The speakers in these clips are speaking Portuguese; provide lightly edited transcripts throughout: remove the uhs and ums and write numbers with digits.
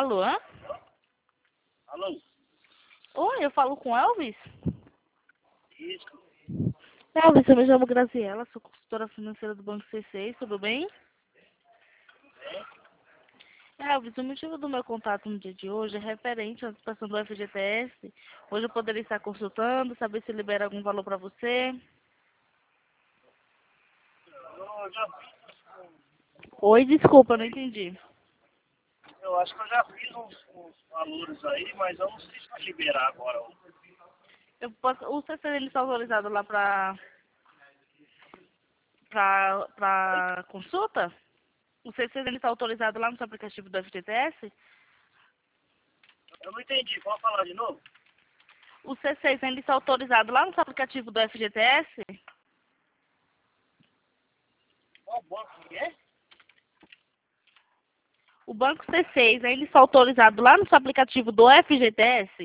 Alô? Alô? Oi, eu falo com Elvis? Isso. Elvis, eu me chamo Graziela, sou consultora financeira do Banco C6, tudo bem? Elvis, o motivo do meu contato no dia de hoje é referente à antecipação do FGTS. Hoje eu poderia estar consultando, saber se libera algum valor para você. Eu já fiz, Oi, desculpa, eu não entendi. eu acho que eu já fiz uns valores aí, mas eu não sei se vai liberar agora. O CC ele está autorizado lá para consulta? O CC ele está autorizado lá no seu aplicativo do FGTS? Eu não entendi, pode falar de novo? O C6 ainda está autorizado lá no seu aplicativo do FGTS? Qual banco que é? O banco C6 ainda está autorizado lá no seu aplicativo do FGTS?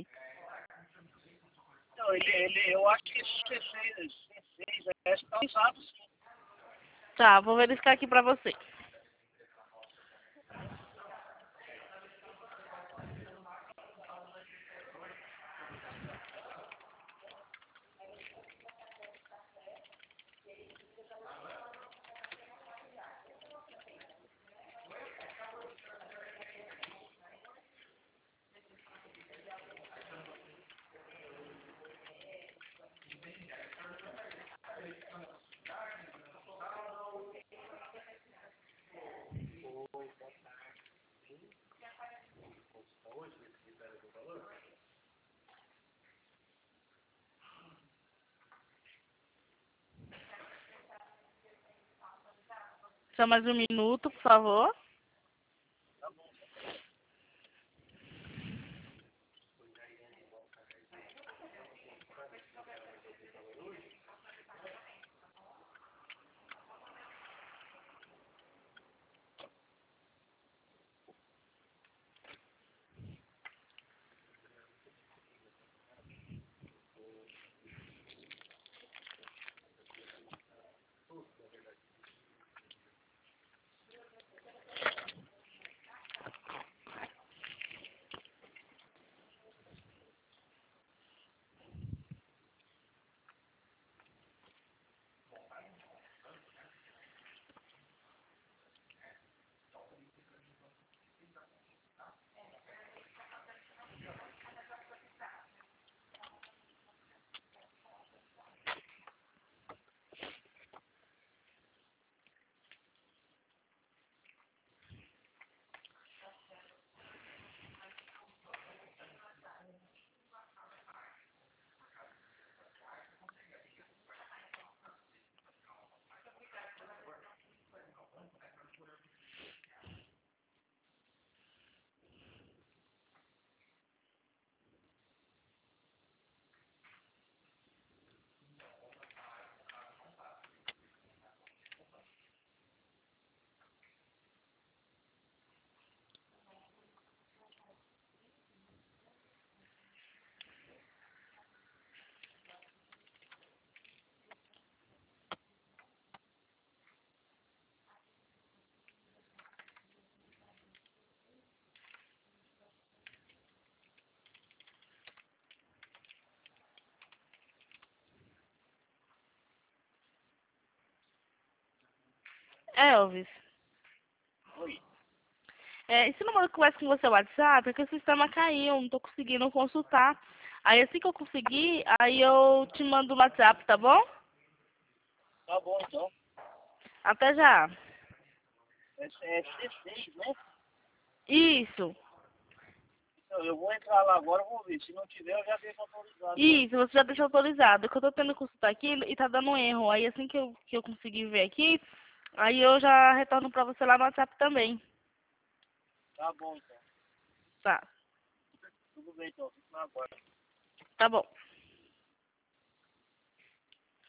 Não, eu acho que esse C6 está usado sim. Tá, vou verificar aqui para você. Só mais um minuto, por favor. Elvis, Oi. esse número que conversa com você é o WhatsApp, é que o sistema caiu, não estou conseguindo consultar. Aí assim que eu conseguir, aí eu te mando no WhatsApp, tá bom? Tá bom então. Até já. É C6, né? Isso. Então, eu vou entrar lá agora, vou ver. Se não tiver, eu já deixo autorizado. Isso, você já deixou autorizado. Que eu tô tendo que consultar aqui e tá dando um erro. Aí assim que eu conseguir ver aqui, aí eu já retorno pra você lá no WhatsApp também. Tá bom então. Tá, Tudo bem então, fico na guarda. tá bom.